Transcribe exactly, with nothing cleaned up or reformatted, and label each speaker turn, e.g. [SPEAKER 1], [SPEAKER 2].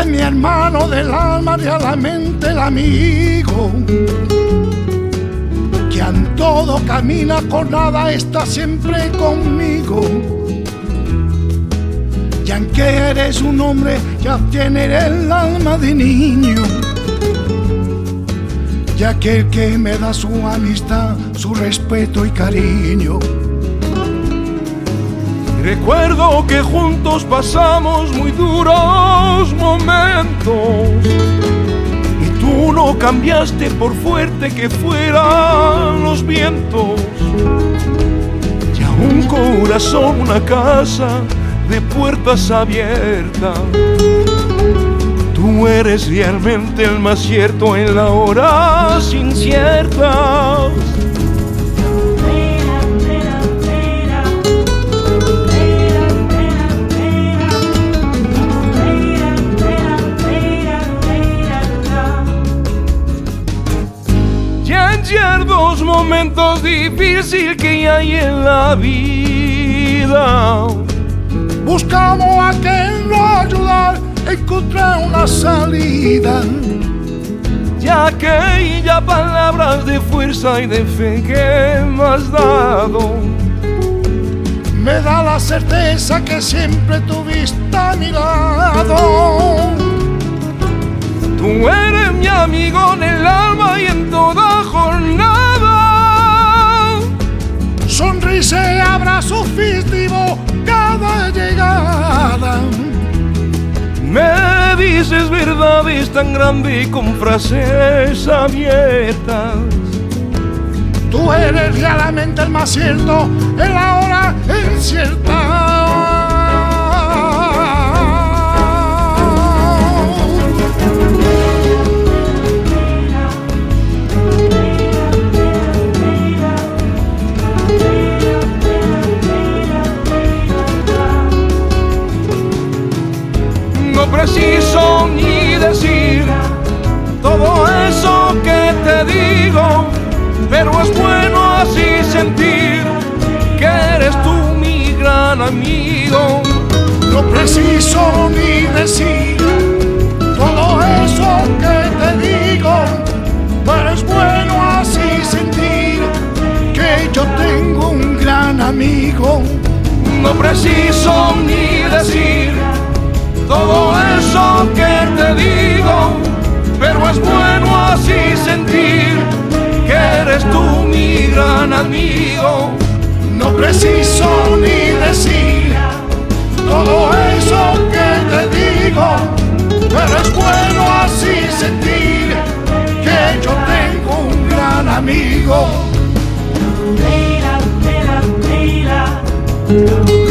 [SPEAKER 1] es mi hermano del alma, de la mente, el amigo, que en todo camina, con nada está siempre conmigo. Y aunque eres un hombre, ya tienes el alma de niño, y aquel que me da su amistad, su respeto y cariño.
[SPEAKER 2] Recuerdo que juntos pasamos muy duros momentos, y tú no cambiaste por fuerte que fueran los vientos. Y a un corazón, una casa de puertas abiertas. Tú eres realmente el más cierto en la hora incierta. Ciertos momentos difíciles que hay en la vida,
[SPEAKER 1] buscamos a quien nos ayudar a encontrar una salida.
[SPEAKER 2] Ya que ya palabras de fuerza y de fe que me has dado,
[SPEAKER 1] me da la certeza que siempre tuviste a mi lado.
[SPEAKER 2] Tú eres mi amigo en el alma y en toda jornada.
[SPEAKER 1] Sonrisa y abrazo festivo cada llegada.
[SPEAKER 2] Me dices verdades tan grandes con frases abiertas.
[SPEAKER 1] Tú eres realmente el más cierto en la hora incierta.
[SPEAKER 2] No preciso ni decir todo eso que te digo, pero es bueno así sentir que eres tú mi gran amigo.
[SPEAKER 1] No preciso ni decir todo eso que te digo, pero es bueno así sentir que yo tengo un gran amigo.
[SPEAKER 2] No preciso ni decir todo eso que te digo, pero es bueno así sentir que eres tú mi gran amigo.
[SPEAKER 1] No preciso ni decir todo eso que te digo, pero es bueno así sentir que yo tengo un gran amigo.
[SPEAKER 3] Mira, mira, mira.